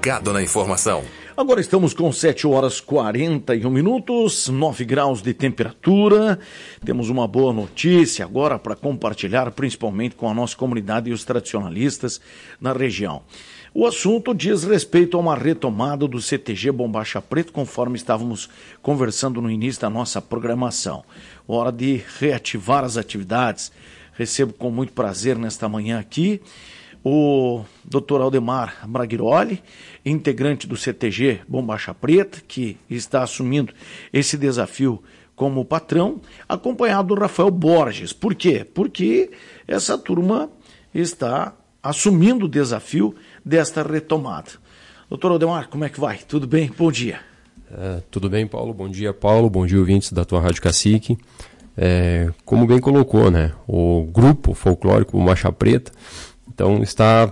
ligado na informação. Agora estamos com 7h41, 9 graus de temperatura. Temos uma boa notícia agora para compartilhar, principalmente com a nossa comunidade e os tradicionalistas na região. O assunto diz respeito a uma retomada do CTG Bombacha Preta, conforme estávamos conversando no início da nossa programação. Hora de reativar as atividades. Recebo com muito prazer nesta manhã aqui o Dr. Aldemar Braghiroli, integrante do CTG Bombacha Preta, que está assumindo esse desafio como patrão, acompanhado do Rafael Borges. Por quê? Porque essa turma está assumindo o desafio desta retomada. Doutor Aldemar, como é que vai? Tudo bem? Bom dia. Tudo bem, Paulo? Bom dia, Paulo. Bom dia, ouvintes da tua Rádio Cacique. Como bem colocou, né? O grupo folclórico Bombacha Preta então está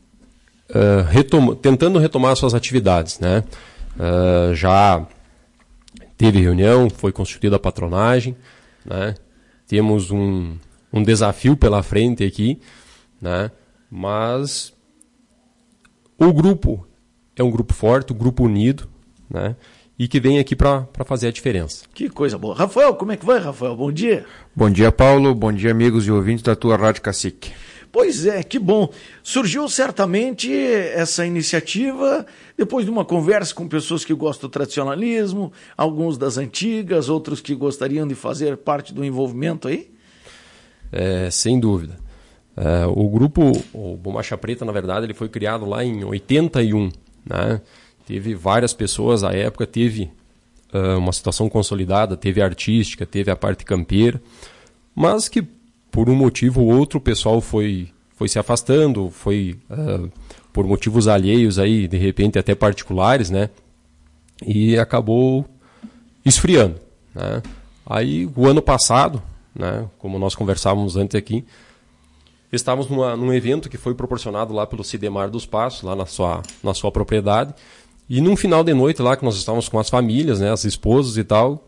tentando retomar suas atividades, né? Já teve reunião, foi constituída a patronagem, né? Temos um desafio pela frente aqui, né? Mas o grupo é um grupo forte, um grupo unido, né? E que vem aqui para fazer a diferença. Que coisa boa. Rafael, como é que vai, Rafael? Bom dia. Bom dia, Paulo. Bom dia, amigos e ouvintes da tua Rádio Cacique. Pois é, que bom. Surgiu certamente essa iniciativa depois de uma conversa com pessoas que gostam do tradicionalismo, alguns das antigas, outros que gostariam de fazer parte do envolvimento aí? Sem dúvida. O grupo, o Bombacha Preta, na verdade, ele foi criado lá em 81, né? Teve várias pessoas à época, teve uma situação consolidada, teve a artística, teve a parte campeira, mas que por um motivo ou outro o pessoal foi se afastando, por motivos alheios aí, de repente até particulares, né? E acabou esfriando, né? Aí o ano passado, né, como nós conversávamos antes aqui, estávamos num evento que foi proporcionado lá pelo Cidemar dos Passos, lá na sua propriedade, e num final de noite lá que nós estávamos com as famílias, né, as esposas e tal,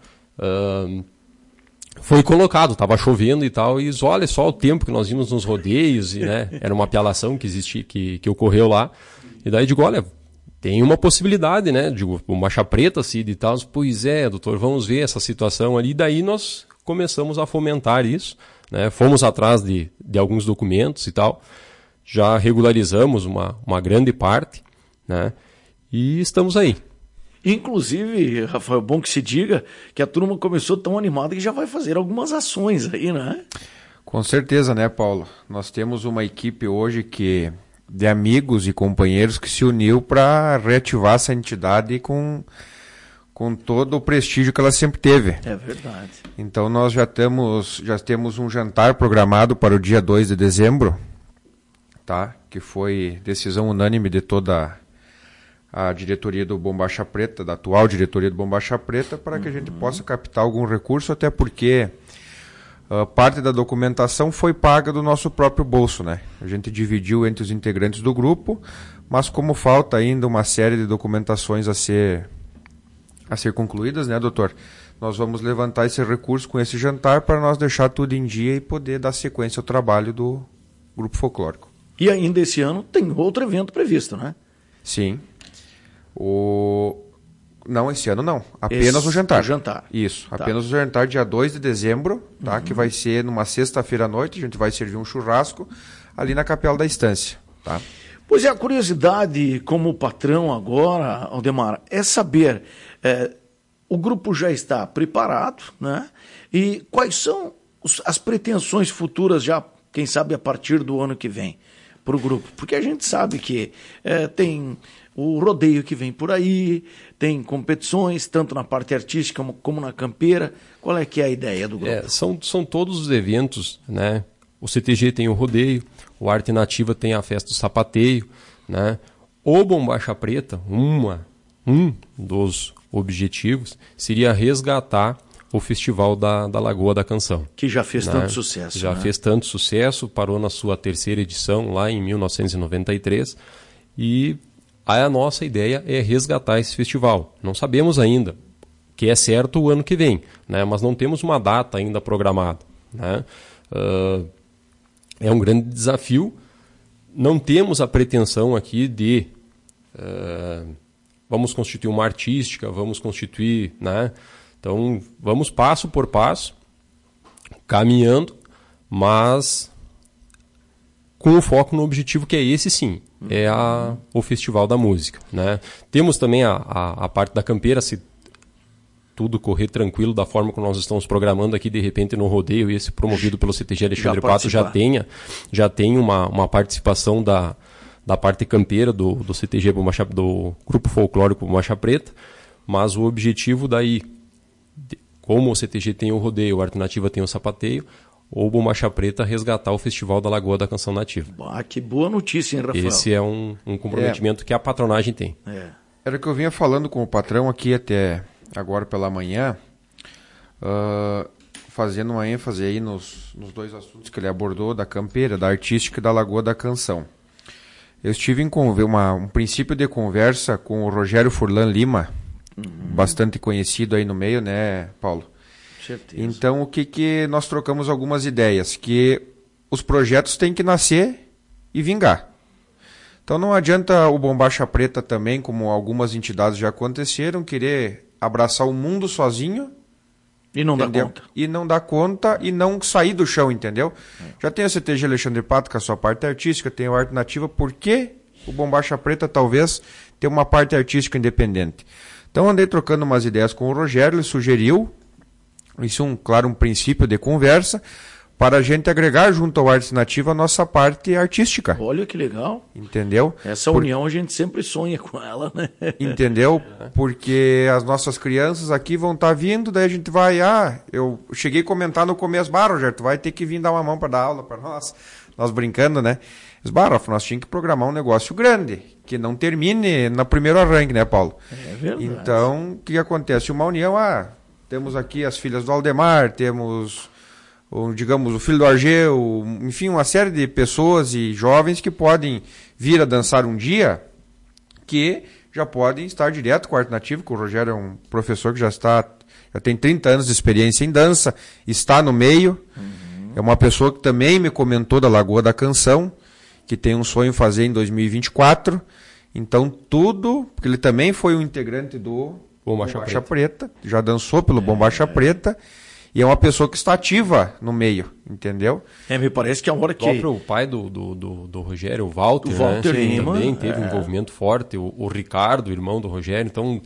foi colocado, estava chovendo e tal, e olha só o tempo que nós vimos nos rodeios, e, né, era uma apelação que existia, que ocorreu lá, e daí digo, olha, tem uma possibilidade, né, digo, o Bombacha Preta, Cid e tal, pois é, doutor, vamos ver essa situação ali, e daí nós começamos a fomentar isso, né, fomos atrás de alguns documentos e tal, já regularizamos uma grande parte, né, e estamos aí. Inclusive, Rafael, bom que se diga que a turma começou tão animada que já vai fazer algumas ações aí, né? Com certeza, né, Paulo? Nós temos uma equipe hoje de amigos e companheiros que se uniu para reativar essa entidade com todo o prestígio que ela sempre teve. É verdade. Então nós já temos um jantar programado para o dia 2 de dezembro, tá? Que foi decisão unânime de toda a diretoria do Bombacha Preta, da atual diretoria do Bombacha Preta, para que a gente possa captar algum recurso, até porque parte da documentação foi paga do nosso próprio bolso, né? A gente dividiu entre os integrantes do grupo, mas como falta ainda uma série de documentações a ser concluídas, né, doutor? Nós vamos levantar esse recurso com esse jantar para nós deixar tudo em dia e poder dar sequência ao trabalho do grupo folclórico. E ainda esse ano tem outro evento previsto, né? Sim. Não, esse ano não. Apenas o jantar. O jantar. Isso. Tá. Apenas o jantar, dia 2 de dezembro, tá? Que vai ser numa sexta-feira à noite. A gente vai servir um churrasco ali na Capela da Estância, tá? Pois é, a curiosidade como patrão agora, Aldemar, é saber, o grupo já está preparado, né? E quais são as pretensões futuras já, quem sabe, a partir do ano que vem para o grupo? Porque a gente sabe que tem o rodeio que vem por aí, tem competições, tanto na parte artística como na campeira. Qual é que é a ideia do grupo? São todos os eventos, né? O CTG tem o rodeio, o Arte Nativa tem a festa do sapateio, né? O Bombacha Preta, um dos objetivos seria resgatar o Festival da Lagoa da Canção. Que já fez, né, tanto sucesso. Já fez tanto sucesso, parou na sua terceira edição, lá em 1993, e a nossa ideia é resgatar esse festival. Não sabemos ainda, que é certo o ano que vem, né? Mas não temos uma data ainda programada, né? É um grande desafio. Não temos a pretensão aqui de vamos constituir uma artística, vamos constituir, né? Então, vamos passo por passo, caminhando, mas com o foco no objetivo que é esse sim, o Festival da Música, né? Temos também a parte da campeira, se tudo correr tranquilo da forma como nós estamos programando aqui, de repente no rodeio, esse promovido pelo CTG Alexandre Pato já tem uma participação da parte campeira do CTG do Grupo Folclórico Bombacha Preta, mas o objetivo daí, como o CTG tem o rodeio, a Arte Nativa tem o sapateio, ou Bombacha Preta resgatar o Festival da Lagoa da Canção Nativa. Que boa notícia, hein, Rafael? Esse é um comprometimento que a patronagem tem. Era que eu vinha falando com o patrão aqui até agora pela manhã, fazendo uma ênfase aí nos dois assuntos que ele abordou, da campeira, da artística e da Lagoa da Canção. Eu estive em um princípio de conversa com o Rogério Furlan Lima, bastante conhecido aí no meio, né, Paulo? Certeza. Então, o que nós trocamos algumas ideias, que os projetos têm que nascer e vingar. Então, não adianta o Bombacha Preta também, como algumas entidades já aconteceram, querer abraçar o mundo sozinho e não dá conta. E não dá conta e não sair do chão, entendeu? Já tem a CTG Alexandre Pato com a sua parte artística, tem a Arte Nativa, por que o Bombacha Preta talvez tenha uma parte artística independente? Então andei trocando umas ideias com o Rogério, ele sugeriu, isso um princípio de conversa, para a gente agregar junto ao Arte Nativa a nossa parte artística. Olha que legal. Entendeu? Essa união a gente sempre sonha com ela, né? Entendeu? Porque as nossas crianças aqui vão estar vindo, daí a gente vai... eu cheguei a comentar no começo, Rogério, tu vai ter que vir dar uma mão para dar aula para nós. Nós brincando, né? Nós tínhamos que programar um negócio grande, que não termine no primeiro arranque, né, Paulo? É verdade. Então, o que acontece? Uma união, temos aqui as filhas do Aldemar, temos... digamos, o filho do Argeu, enfim, uma série de pessoas e jovens que podem vir a dançar um dia, que já podem estar direto com a Arte Nativa, que o Rogério é um professor que já tem 30 anos de experiência em dança, está no meio, é uma pessoa que também me comentou da Lagoa da Canção, que tem um sonho fazer em 2024, então porque ele também foi um integrante do Bombacha Preta, já dançou pelo Bombacha Preta, e é uma pessoa que está ativa no meio, entendeu? Me parece que é a hora que... O próprio pai do Rogério, o Walter, Lima, também teve um envolvimento forte, o Ricardo, irmão do Rogério, então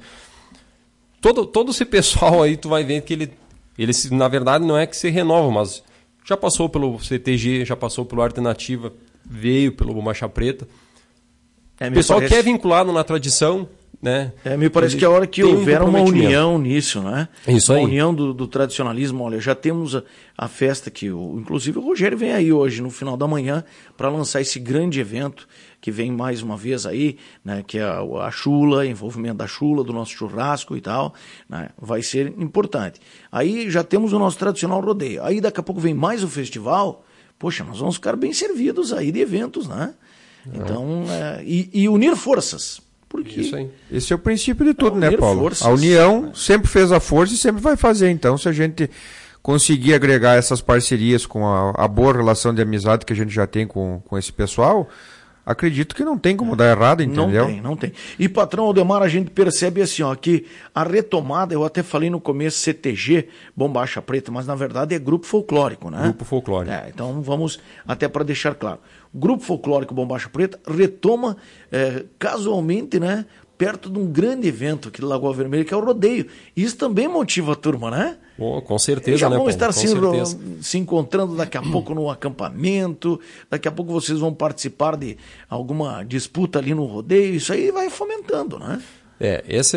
todo esse pessoal aí, tu vai ver que ele na verdade não é que se renova, mas já passou pelo CTG, já passou pelo Arte Nativa, veio pelo Bombacha Preta. O pessoal que é vinculado na tradição... né? Me parece que a hora que houver uma união nisso, né? Isso aí. Uma união do tradicionalismo, olha, já temos a festa que, inclusive o Rogério vem aí hoje, no final da manhã, para lançar esse grande evento, que vem mais uma vez aí, né? Que é a chula, envolvimento da chula, do nosso churrasco e tal, né? Vai ser importante. Aí já temos o nosso tradicional rodeio. Aí daqui a pouco vem mais o festival, poxa, nós vamos ficar bem servidos aí de eventos, né? Então, e unir forças. Porque isso aí. Esse é o princípio de tudo, né, Paulo? Forças, a união sempre fez a força e sempre vai fazer. Então, se a gente conseguir agregar essas parcerias com a boa relação de amizade que a gente já tem com esse pessoal, acredito que não tem como dar errado, entendeu? Não tem. E, patrão Aldemar, a gente percebe assim, que a retomada, eu até falei no começo CTG, Bombacha Preta, mas na verdade é grupo folclórico, né? Grupo folclórico. Então vamos, até para deixar claro, o grupo folclórico Bombacha Preta retoma casualmente, né? Perto de um grande evento aqui de Lagoa Vermelha, que é o rodeio. Isso também motiva a turma, né? Com certeza, já né, vão Paulo? estar certeza. se encontrando daqui a pouco no acampamento, daqui a pouco vocês vão participar de alguma disputa ali no rodeio, isso aí vai fomentando, né? Essa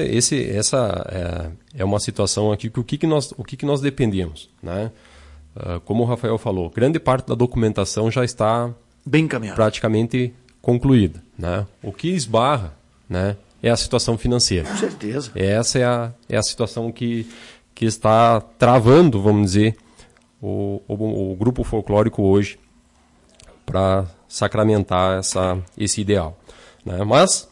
é uma situação aqui que o que nós dependemos, né? Como o Rafael falou, grande parte da documentação já está bem encaminhada, praticamente concluída, né? O que esbarra, né, é a situação financeira. Com certeza. Essa é a situação que está travando, vamos dizer, o grupo folclórico hoje para sacramentar esse ideal, né? Mas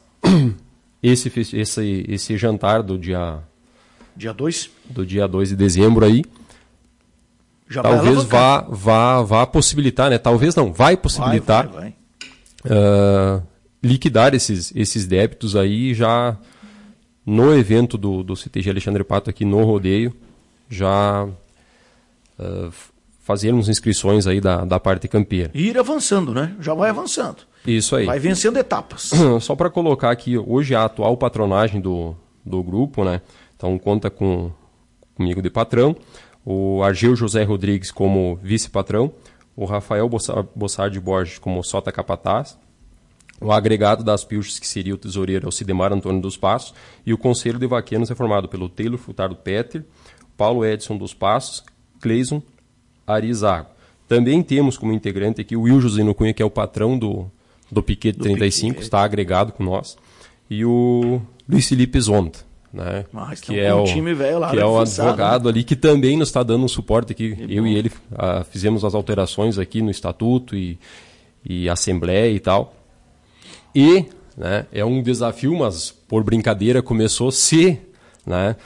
esse jantar do dia 2? Do dia 2 de dezembro aí, já talvez vá possibilitar, né? Talvez não, vai possibilitar vai. liquidar esses débitos aí já no evento do CTG Alexandre Pato aqui no rodeio, já fazermos inscrições aí da parte campeira. E ir avançando, né? Já vai avançando. Isso aí. Vai vencendo etapas. Só para colocar aqui, hoje a atual patronagem do grupo, né? Então conta comigo de patrão, o Argeu José Rodrigues como vice-patrão, o Rafael Bossardi Borges como sota capataz, o agregado das pilchas, que seria o tesoureiro, é o Cidemar Antônio dos Passos, e o conselho de vaqueiros é formado pelo Taylor Furtado Petter, Paulo Edson dos Passos, Cleison Arizago. Também temos como integrante aqui o Will Josino Cunha, que é o patrão do Piquete 35, está agregado com nós, e o Luiz Felipe Zonta, né? Que é o advogado ali, que também nos está dando um suporte aqui. Eu e ele fizemos as alterações aqui no estatuto e assembleia e tal. E, né, é um desafio, mas por brincadeira começou né,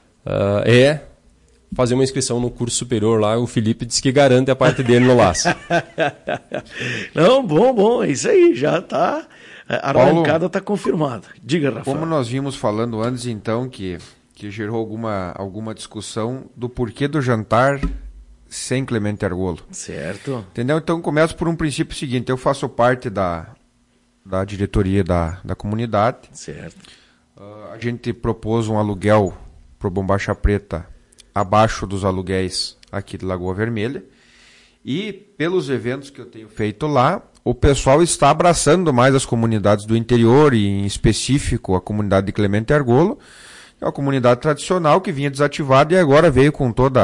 fazer uma inscrição no curso superior lá. O Felipe disse que garante a parte dele no laço. Não, bom, isso aí, já está, a arrancada está confirmada. Diga, Rafael. Como nós vimos falando antes, então, que gerou alguma discussão do porquê do jantar sem Clemente Argolo. Certo. Entendeu? Então, começo por um princípio seguinte: eu faço parte da diretoria da comunidade. Certo. A gente propôs um aluguel para o Bombacha Preta abaixo dos aluguéis aqui de Lagoa Vermelha. E pelos eventos que eu tenho feito lá, o pessoal está abraçando mais as comunidades do interior, e em específico a comunidade de Clemente Argolo, que é uma comunidade tradicional que vinha desativada e agora veio com todo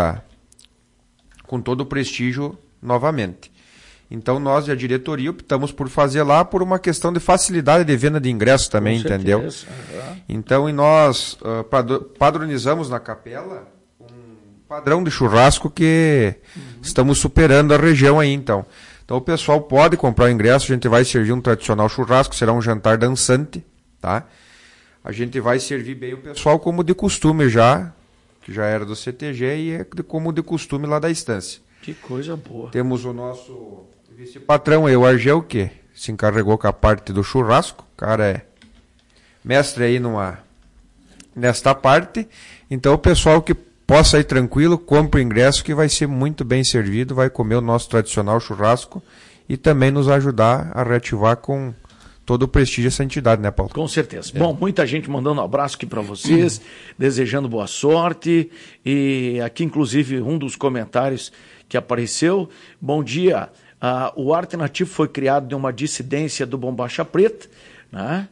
o prestígio novamente. Então nós e a diretoria optamos por fazer lá por uma questão de facilidade de venda de ingressos também, entendeu? Uhum. Então nós padronizamos na capela um padrão de churrasco que estamos superando a região aí, então. Então o pessoal pode comprar o ingresso, a gente vai servir um tradicional churrasco, será um jantar dançante, tá? A gente vai servir bem o pessoal como de costume já, que já era do CTG e é como de costume lá da estância. Que coisa boa. Temos o nosso vice-patrão, o Argeu, que se encarregou com a parte do churrasco. O cara é mestre aí nesta parte. Então o pessoal que possa ir tranquilo, compra o ingresso que vai ser muito bem servido, vai comer o nosso tradicional churrasco e também nos ajudar a reativar com todo o prestígio dessa entidade, né, Paulo? Com certeza. Bom, muita gente mandando um abraço aqui para vocês, desejando boa sorte, e aqui inclusive um dos comentários que apareceu: bom dia, o Arte Nativo foi criado de uma dissidência do Bombacha Preta, né?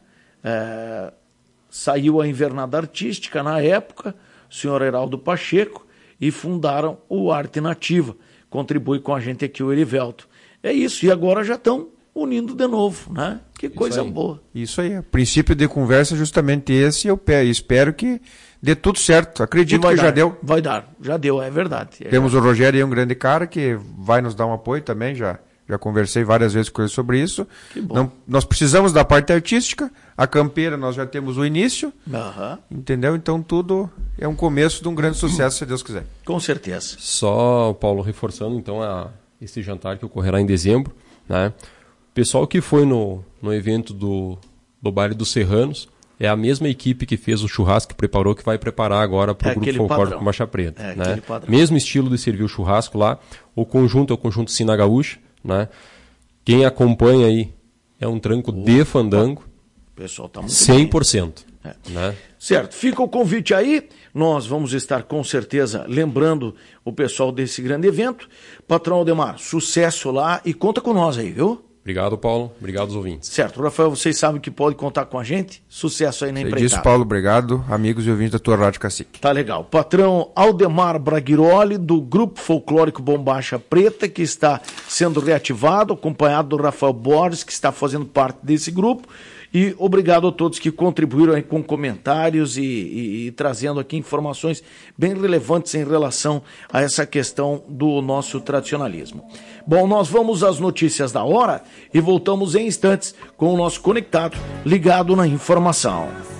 Saiu a Invernada Artística na época, o senhor Heraldo Pacheco, e fundaram o Arte Nativa. Contribui com a gente aqui o Erivelto. É isso, e agora já estão unindo de novo, né? Que coisa boa. Isso aí, o princípio de conversa é justamente esse, eu espero que dê tudo certo, acredito que já deu. Vai dar, já deu, é verdade. Temos o Rogério aí, um grande cara, que vai nos dar um apoio também, já conversei várias vezes com ele sobre isso. Que bom. Nós precisamos da parte artística, a campeira nós já temos o início, entendeu? Então tudo é um começo de um grande sucesso, se Deus quiser. Com certeza. Só, Paulo, reforçando então esse jantar que ocorrerá em dezembro, né? O pessoal que foi no evento do Baile dos Serranos é a mesma equipe que fez o churrasco, que preparou, que vai preparar agora para o Grupo Folclórico Bombacha Preta. Né? Mesmo estilo de servir o churrasco lá. O conjunto é o conjunto Sina Gaúcha, né? Quem acompanha aí é um tranco de fandango. O pessoal está muito 100%. Né? Certo, fica o convite aí. Nós vamos estar com certeza lembrando o pessoal desse grande evento. Patrão Aldemar, sucesso lá e conta com nós aí, viu? Obrigado, Paulo. Obrigado aos ouvintes. Certo. Rafael, vocês sabem que pode contar com a gente. Sucesso aí na empreitada. Isso, Paulo. Obrigado. Amigos e ouvintes da tua Rádio Cacique. Tá legal. Patrão Aldemar Braguiroli, do Grupo Folclórico Bombacha Preta, que está sendo reativado, acompanhado do Rafael Borges, que está fazendo parte desse grupo. E obrigado a todos que contribuíram aí com comentários e trazendo aqui informações bem relevantes em relação a essa questão do nosso tradicionalismo. Bom, nós vamos às notícias da hora e voltamos em instantes com o nosso conectado ligado na informação.